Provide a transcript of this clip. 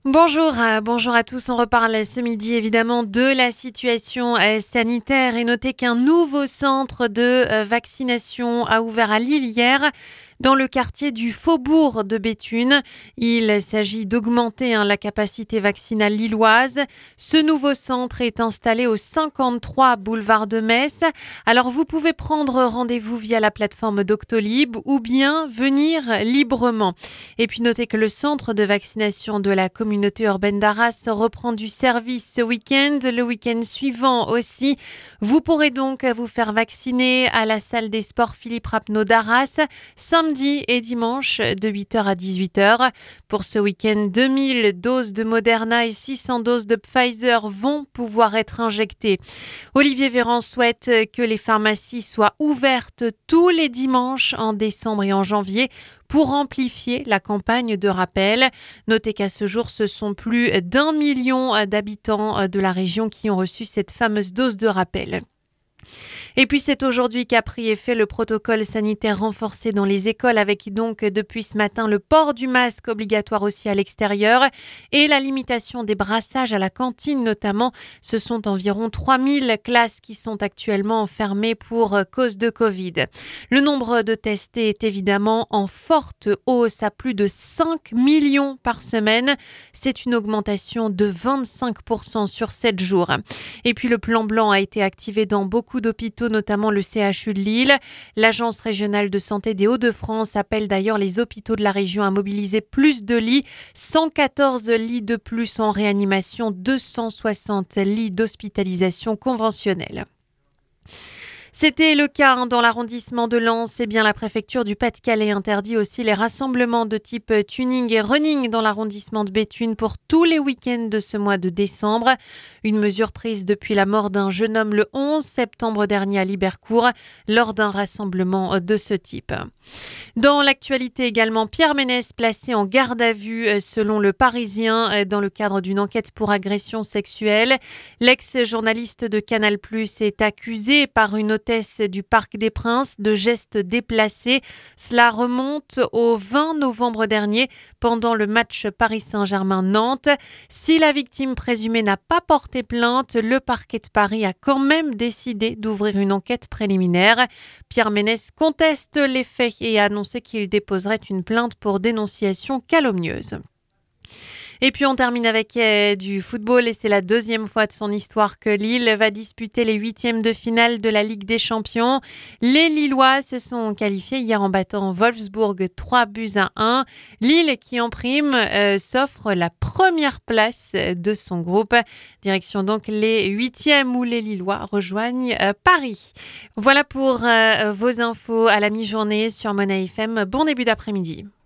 Bonjour à tous. On reparle ce midi évidemment de la situation sanitaire et notez qu'un nouveau centre de vaccination a ouvert à Lille hier dans le quartier du Faubourg de Béthune. Il s'agit d'augmenter la capacité vaccinale lilloise. Ce nouveau centre est installé au 53 boulevard de Metz. Alors vous pouvez prendre rendez-vous via la plateforme Doctolib ou bien venir librement. Et puis notez que le centre de vaccination de la communauté urbaine d'Arras reprend du service ce week-end. Le week-end suivant aussi. Vous pourrez donc vous faire vacciner à la salle des sports Philippe Rappeneau d'Arras samedi et dimanche de 8h à 18h. Pour ce week-end, 2000 doses de Moderna et 600 doses de Pfizer vont pouvoir être injectées. Olivier Véran souhaite que les pharmacies soient ouvertes tous les dimanches en décembre et en janvier pour amplifier la campagne de rappel. Notez qu'à ce jour, ce sont plus d'1 million d'habitants de la région qui ont reçu cette fameuse dose de rappel. Et puis c'est aujourd'hui qu'a pris effet le protocole sanitaire renforcé dans les écoles avec donc depuis ce matin le port du masque obligatoire aussi à l'extérieur et la limitation des brassages à la cantine notamment. Ce sont environ 3000 classes qui sont actuellement fermées pour cause de Covid. Le nombre de testés est évidemment en forte hausse à plus de 5 millions par semaine. C'est une augmentation de 25% sur 7 jours. Et puis le plan blanc a été activé dans beaucoup d'hôpitaux, notamment le CHU de Lille. L'Agence régionale de santé des Hauts-de-France appelle d'ailleurs les hôpitaux de la région à mobiliser plus de lits. 114 lits de plus en réanimation, 260 lits d'hospitalisation conventionnelle. C'était le cas dans l'arrondissement de Lens. Eh bien, la préfecture du Pas-de-Calais interdit aussi les rassemblements de type tuning et running dans l'arrondissement de Béthune pour tous les week-ends de ce mois de décembre. Une mesure prise depuis la mort d'un jeune homme le 11 septembre dernier à Libercourt lors d'un rassemblement de ce type. Dans l'actualité également, Pierre Ménès placé en garde à vue selon le Parisien dans le cadre d'une enquête pour agression sexuelle. L'ex-journaliste de Canal+ est accusé par une hôtesse du Parc des Princes de gestes déplacés. Cela remonte au 20 novembre dernier pendant le match Paris Saint-Germain-Nantes. Si la victime présumée n'a pas porté plainte, le parquet de Paris a quand même décidé d'ouvrir une enquête préliminaire. Pierre Ménès conteste les faits et a annoncé qu'il déposerait une plainte pour dénonciation calomnieuse. Et puis on termine avec du football et c'est la deuxième fois de son histoire que Lille va disputer les 8e de finale de la Ligue des Champions. Les Lillois se sont qualifiés hier en battant Wolfsburg 3-1. Lille qui en prime s'offre la première place de son groupe. Direction donc les 8e où les Lillois rejoignent Paris. Voilà pour vos infos à la mi-journée sur Mona FM. Bon début d'après-midi.